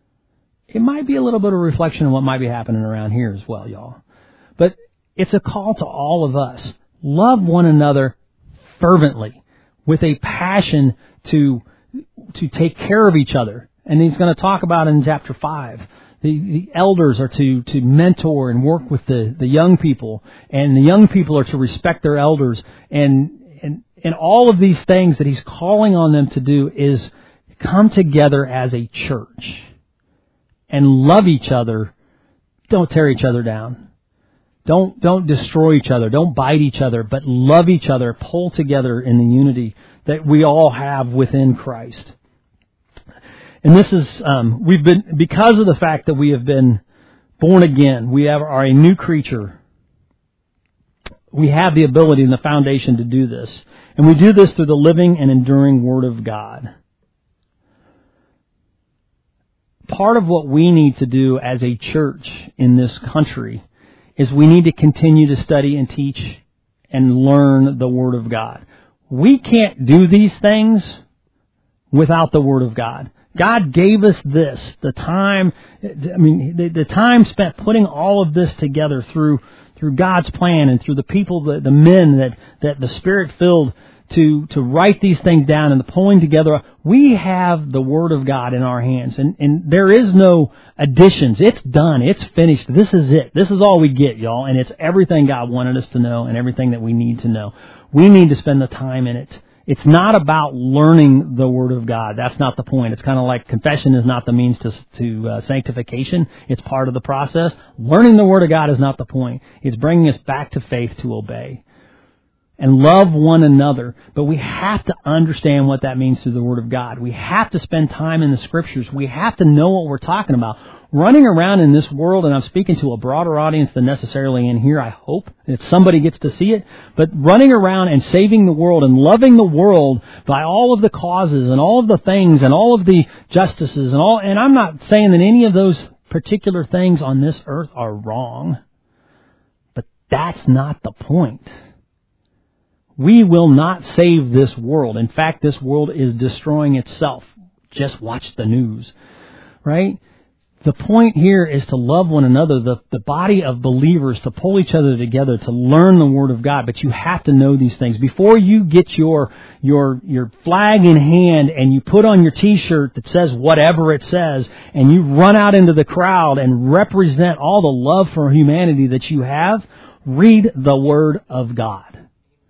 It might be a little bit of reflection of what might be happening around here as well, y'all. But it's a call to all of us. Love one another fervently, with a passion to to take care of each other. And he's going to talk about in chapter five. The, the elders are to, to mentor and work with the, the young people, and the young people are to respect their elders, and, and and all of these things that he's calling on them to do is come together as a church and love each other. Don't tear each other down. Don't, don't destroy each other. Don't bite each other, but love each other. Pull together in the unity that we all have within Christ. And this is, um, we've been, because of the fact that we have been born again, we have, are a new creature. We have the ability and the foundation to do this. And we do this through the living and enduring Word of God. Part of what we need to do as a church in this country is we need to continue to study and teach and learn the Word of God. We can't do these things without the Word of God. God gave us this, the time, I mean, the, the time spent putting all of this together through through God's plan and through the people, the, the men that, that the Spirit filled to, to write these things down and the pulling together. We have the Word of God in our hands, and, and there is no additions. It's done. It's finished. This is it. This is all we get, y'all, and it's everything God wanted us to know and everything that we need to know. We need to spend the time in it. It's not about learning the Word of God. That's not the point. It's kind of like confession is not the means to, to uh, sanctification. It's part of the process. Learning the Word of God is not the point. It's bringing us back to faith to obey and love one another. But we have to understand what that means through the Word of God. We have to spend time in the Scriptures. We have to know what we're talking about. Running around in this world, and I'm speaking to a broader audience than necessarily in here, I hope, if somebody gets to see it, but running around and saving the world and loving the world by all of the causes and all of the things and all of the justices and all, and I'm not saying that any of those particular things on this earth are wrong, but that's not the point. We will not save this world. In fact, this world is destroying itself. Just watch the news, right? The point here is to love one another, the, the body of believers, to pull each other together, to learn the Word of God. But you have to know these things. Before you get your, your, your flag in hand and you put on your t-shirt that says whatever it says, and you run out into the crowd and represent all the love for humanity that you have, read the Word of God.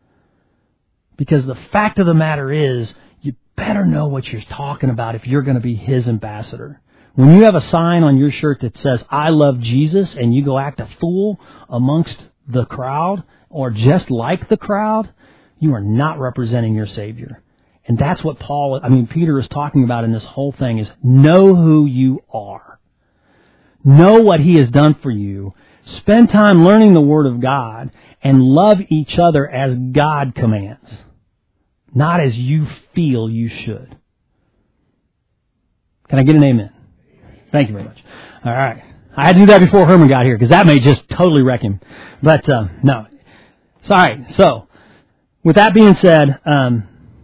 Because the fact of the matter is, you better know what you're talking about if you're going to be His ambassador. When you have a sign on your shirt that says, I love Jesus, and you go act a fool amongst the crowd, or just like the crowd, you are not representing your Savior. And that's what Paul, I mean, Peter is talking about in this whole thing is know who you are. Know what He has done for you. Spend time learning the Word of God, and love each other as God commands, not as you feel you should. Can I get an amen? Thank you very much. All right. I had to do that before Herman got here because that may just totally wreck him. But, uh, no. Sorry. So, with that being said, um,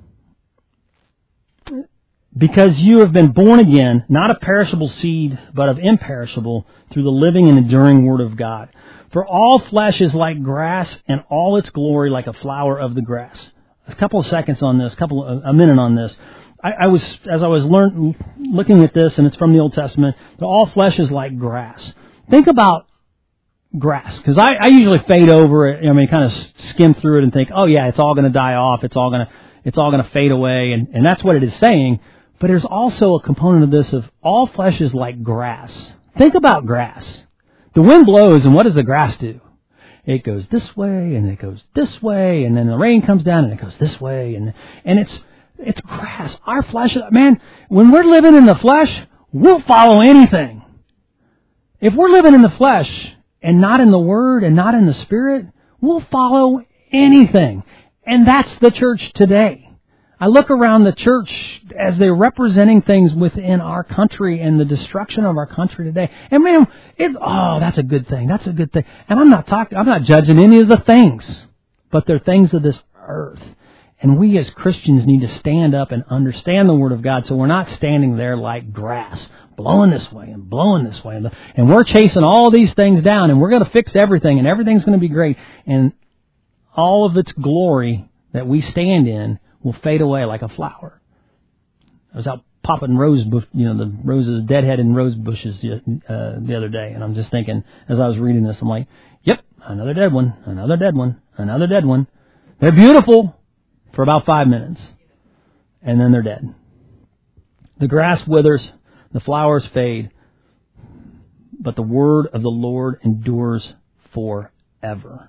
because you have been born again, not of perishable seed, but of imperishable, through the living and enduring Word of God. For all flesh is like grass, and all its glory like a flower of the grass. A couple of seconds on this, a couple of, a minute on this. I, I was, as I was learn, looking at this, and it's from the Old Testament, that all flesh is like grass. Think about grass, because I, I usually fade over it. I mean, kind of skim through it and think, oh yeah, it's all going to die off. It's all going to, it's all going to fade away, and, and that's what it is saying. But there's also a component of this of all flesh is like grass. Think about grass. The wind blows, and what does the grass do? It goes this way, and it goes this way, and then the rain comes down, and it goes this way, and and it's it's grass. Our flesh, man, when we're living in the flesh, we'll follow anything. If we're living in the flesh and not in the Word and not in the Spirit, we'll follow anything. And that's the church today. I look around the church as they're representing things within our country and the destruction of our country today. And man, it, oh, that's a good thing. That's a good thing. And I'm not talking, I'm not judging any of the things, but they're things of this earth. And we as Christians need to stand up and understand the Word of God so we're not standing there like grass, blowing this way and blowing this way. And we're chasing all these things down, and we're going to fix everything, and everything's going to be great. And all of its glory that we stand in will fade away like a flower. I was out popping rose bush, you know, the roses, deadhead and rose bushes uh, the other day, and I'm just thinking, as I was reading this, I'm like, yep, another dead one, another dead one, another dead one. They're beautiful for about five minutes, and then they're dead. The grass withers, the flowers fade, but the word of the Lord endures forever. forever.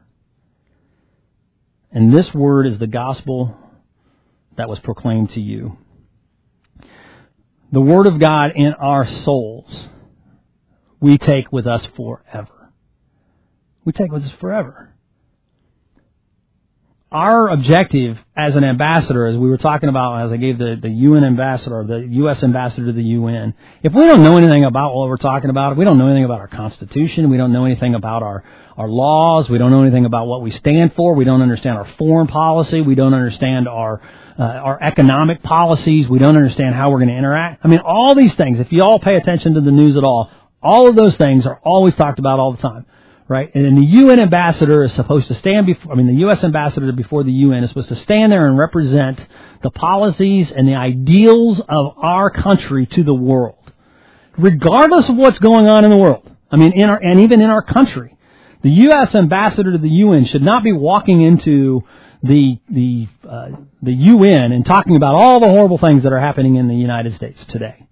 And this word is the gospel that was proclaimed to you. The word of God in our souls, we take with us forever. We take with us forever. Our objective as an ambassador, as we were talking about, as I gave the, the U N ambassador, the U S ambassador to the U N, if we don't know anything about what we're talking about, if we don't know anything about our Constitution, we don't know anything about our, our laws, we don't know anything about what we stand for, we don't understand our foreign policy, we don't understand our uh, our economic policies, we don't understand how we're going to interact. I mean, all these things, if you all pay attention to the news at all, all of those things are always talked about all the time. Right? And then the U N ambassador is supposed to stand before, I mean, the U S ambassador before the U N is supposed to stand there and represent the policies and the ideals of our country to the world. Regardless of what's going on in the world. I mean, in our, and even in our country. The U S ambassador to the U N should not be walking into the, the, uh, the U N and talking about all the horrible things that are happening in the United States today.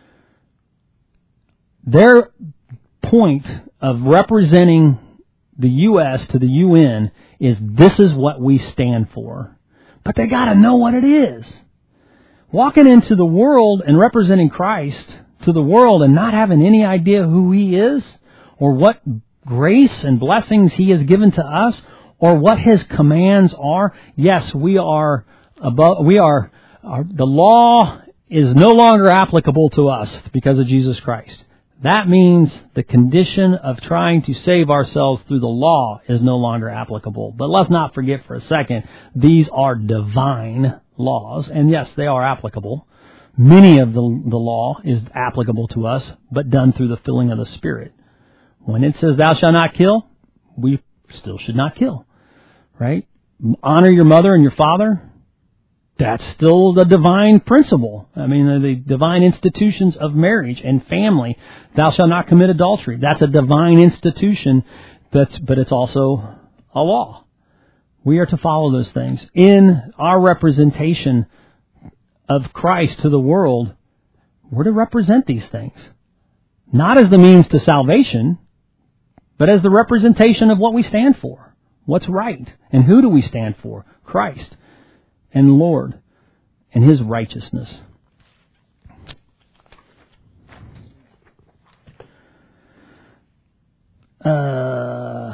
Their point of representing the U S to the U N is this is what we stand for. But they got to know what it is. Walking into the world and representing Christ to the world and not having any idea who He is or what grace and blessings He has given to us or what His commands are. Yes, we are above, we are, our, the law is no longer applicable to us because of Jesus Christ. That means the condition of trying to save ourselves through the law is no longer applicable. But let's not forget for a second, these are divine laws. And yes, they are applicable. Many of the, the law is applicable to us, but done through the filling of the Spirit. When it says, thou shalt not kill, we still should not kill. Right? Honor your mother and your father. That's still the divine principle. I mean, the divine institutions of marriage and family. Thou shalt not commit adultery. That's a divine institution, that's, but it's also a law. We are to follow those things. In our representation of Christ to the world, we're to represent these things. Not as the means to salvation, but as the representation of what we stand for. What's right. And who do we stand for? Christ. And Lord, and His righteousness. Uh, all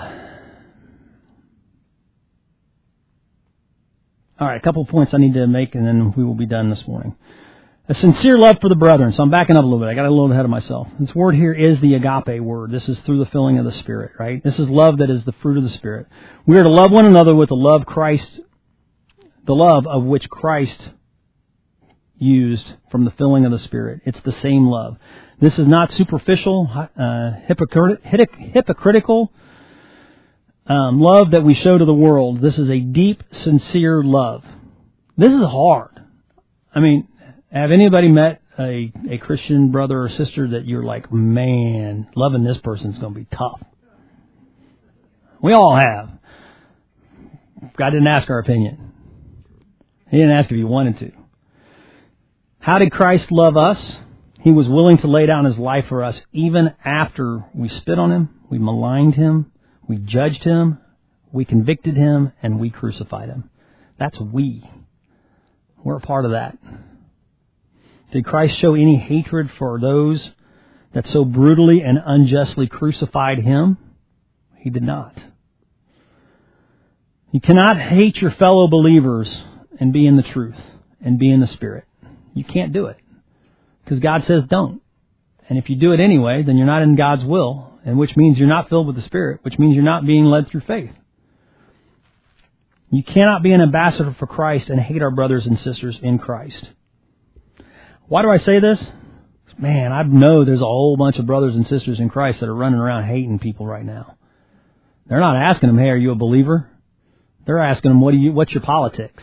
right, a couple of points I need to make, and then we will be done this morning. A sincere love for the brethren. So I'm backing up a little bit. I got a little ahead of myself. This word here is the agape word. This is through the filling of the Spirit, right? This is love that is the fruit of the Spirit. We are to love one another with the love Christ The love of which Christ used from the filling of the Spirit. It's the same love. This is not superficial, uh, hypocrit- hypocritical um, love that we show to the world. This is a deep, sincere love. This is hard. I mean, have anybody met a, a Christian brother or sister that you're like, man, loving this person's going to be tough? We all have. God didn't ask our opinion. He didn't ask if you wanted to. How did Christ love us? He was willing to lay down His life for us even after we spit on Him, we maligned Him, we judged Him, we convicted Him, and we crucified Him. That's we. We're a part of that. Did Christ show any hatred for those that so brutally and unjustly crucified Him? He did not. You cannot hate your fellow believers and be in the truth and be in the Spirit. You can't do it because God says don't. And if you do it anyway, then you're not in God's will, and which means you're not filled with the Spirit, which means you're not being led through faith. You cannot be an ambassador for Christ and hate our brothers and sisters in Christ. Why do I say this? Man, I know there's a whole bunch of brothers and sisters in Christ that are running around hating people right now. They're not asking them, hey, are you a believer? They're asking them, what do you, what's your politics?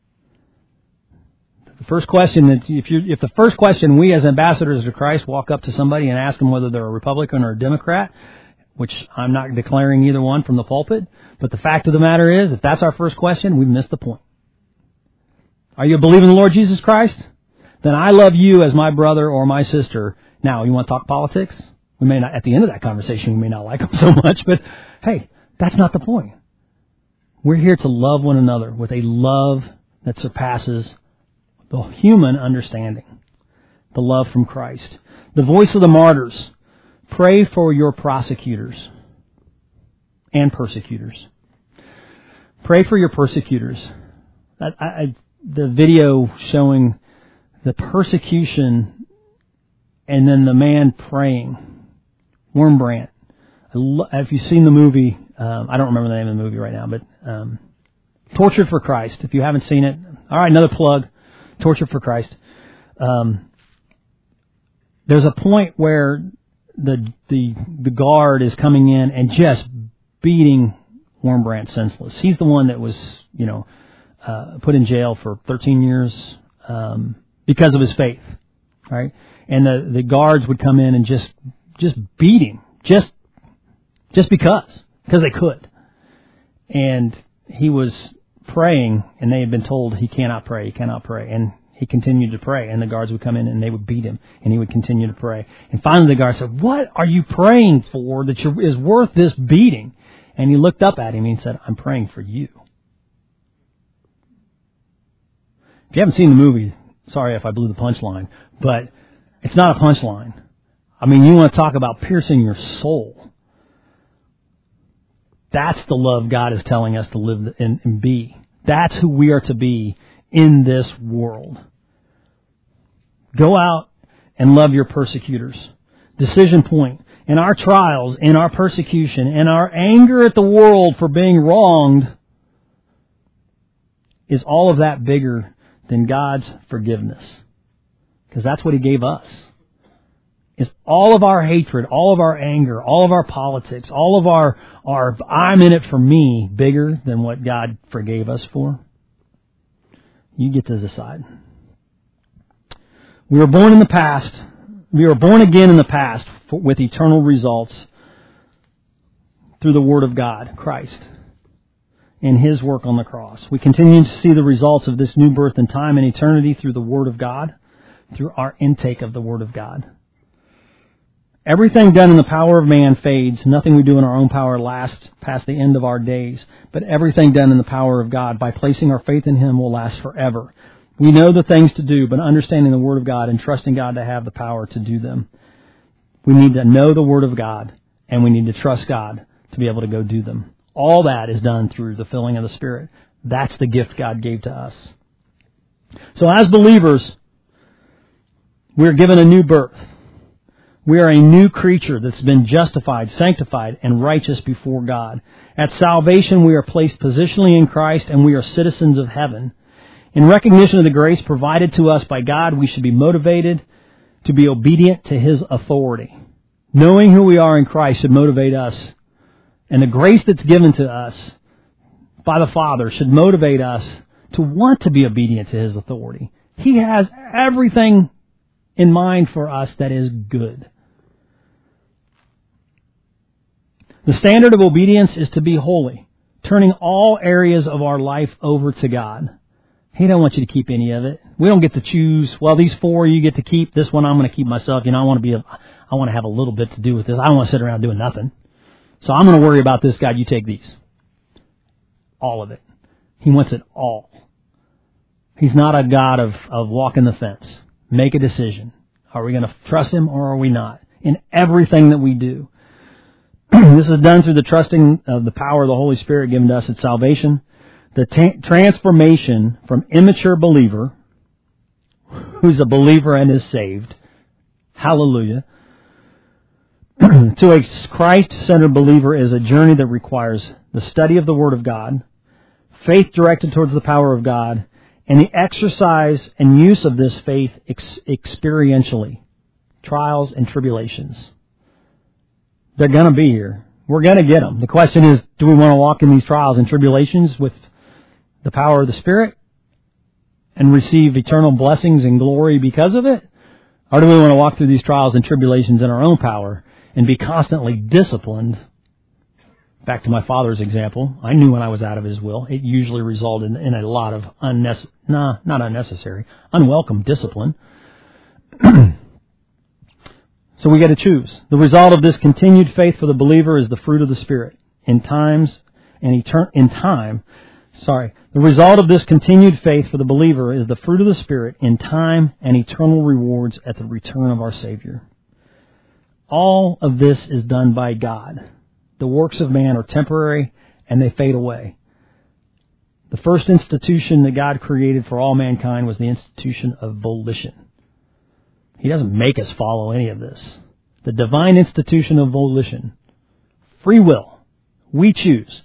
The first question that if you if the first question we as ambassadors of Christ walk up to somebody and ask them whether they're a Republican or a Democrat, which I'm not declaring either one from the pulpit, but the fact of the matter is, if that's our first question, we've missed the point. Are you a believer in the Lord Jesus Christ? Then I love you as my brother or my sister. Now, you want to talk politics? We may not, at the end of that conversation, we may not like them so much, but hey, That's not the point. We're here to love one another with a love that surpasses the human understanding. The love from Christ. The voice of the martyrs. Pray for your prosecutors and persecutors. Pray for your persecutors. I, I, the video showing the persecution and then the man praying. Wurmbrand. If you've seen the movie, um, I don't remember the name of the movie right now, but um, Tortured for Christ. If you haven't seen it, all right, another plug. Tortured for Christ. Um, there's a point where the the the guard is coming in and just beating Wurmbrand senseless. He's the one that was, you know, uh, put in jail for thirteen years um, because of his faith, right? And the the guards would come in and just just beat him, just just because, because they could. And he was praying, and they had been told he cannot pray, he cannot pray, and he continued to pray, and the guards would come in and they would beat him, and he would continue to pray. And finally the guard said, "What are you praying for that is worth this beating?" And he looked up at him and he said, "I'm praying for you." If you haven't seen the movie, sorry if I blew the punchline, but it's not a punchline. I mean, you want to talk about piercing your soul. That's the love God is telling us to live and, and be. That's who we are to be in this world. Go out and love your persecutors. Decision point. In our trials, in our persecution, in our anger at the world for being wronged, is all of that bigger than God's forgiveness? Because that's what He gave us. Is all of our hatred, all of our anger, all of our politics, all of our, our I'm in it for me bigger than what God forgave us for? You get to decide. We were born in the past. We were born again in the past for, with eternal results through the Word of God, Christ, and His work on the cross. We continue to see the results of this new birth in time and eternity through the Word of God, through our intake of the Word of God. Everything done in the power of man fades. Nothing we do in our own power lasts past the end of our days. But everything done in the power of God, by placing our faith in Him, will last forever. We know the things to do, but understanding the Word of God and trusting God to have the power to do them. We need to know the Word of God, and we need to trust God to be able to go do them. All that is done through the filling of the Spirit. That's the gift God gave to us. So as believers, we're given a new birth. We are a new creature that's been justified, sanctified, and righteous before God. At salvation, we are placed positionally in Christ, and we are citizens of heaven. In recognition of the grace provided to us by God, we should be motivated to be obedient to His authority. Knowing who we are in Christ should motivate us, and the grace that's given to us by the Father should motivate us to want to be obedient to His authority. He has everything in mind for us that is good. The standard of obedience is to be holy, turning all areas of our life over to God. He don't want you to keep any of it. We don't get to choose, well, these four you get to keep, this one I'm going to keep myself. You know, I want to be a, I want to have a little bit to do with this. I don't want to sit around doing nothing. So I'm going to worry about this, God, you take these. All of it. He wants it all. He's not a God of, of walking the fence. Make a decision. Are we going to trust Him or are we not? In everything that we do. This is done through the trusting of the power of the Holy Spirit given to us at salvation. The ta- transformation from immature believer, who's a believer and is saved, hallelujah, to a Christ-centered believer is a journey that requires the study of the Word of God, faith directed towards the power of God, and the exercise and use of this faith ex- experientially, trials and tribulations. They're going to be here. We're going to get them. The question is, do we want to walk in these trials and tribulations with the power of the Spirit and receive eternal blessings and glory because of it? Or do we want to walk through these trials and tribulations in our own power and be constantly disciplined? Back to my father's example, I knew when I was out of his will, it usually resulted in, in a lot of unnecessary, nah, not unnecessary, unwelcome discipline. So we got to choose. The result of this continued faith for the believer is the fruit of the Spirit. in times and etern- in time. Sorry. The result of this continued faith for the believer is the fruit of the Spirit in time and eternal rewards at the return of our Savior. All of this is done by God. The works of man are temporary and they fade away. The first institution that God created for all mankind was the institution of volition. He doesn't make us follow any of this. The divine institution of volition. Free will. We choose.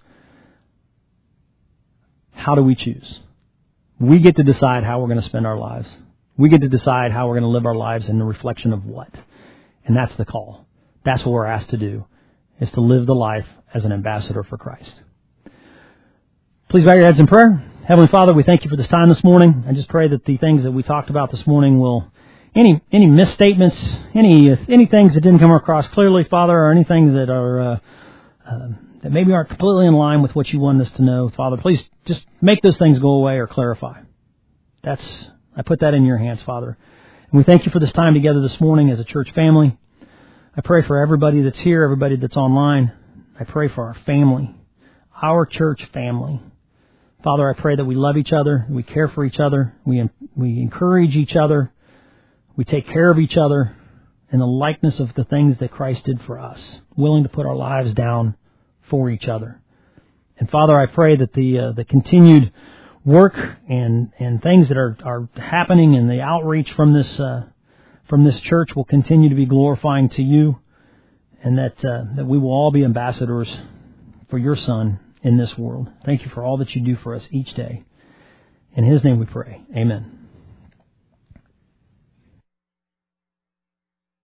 How do we choose? We get to decide how we're going to spend our lives. We get to decide how we're going to live our lives in the reflection of what. And that's the call. That's what we're asked to do, is to live the life as an ambassador for Christ. Please bow your heads in prayer. Heavenly Father, we thank you for this time this morning. I just pray that the things that we talked about this morning will, any any misstatements, any any things that didn't come across clearly, Father, or any things that are uh, uh, that maybe aren't completely in line with what you want us to know, Father, please just make those things go away or clarify. That's I put that in your hands, Father. And we thank you for this time together this morning as a church family. I pray for everybody that's here, everybody that's online. I pray for our family, our church family. Father, I pray that we love each other, we care for each other, we we encourage each other, we take care of each other in the likeness of the things that Christ did for us, willing to put our lives down for each other. And Father, I pray that the uh, the continued work and and things that are, are happening in the outreach from this uh, from this church will continue to be glorifying to you, and that uh, that we will all be ambassadors for your Son in this world. Thank you for all that you do for us each day. In His name we pray. Amen.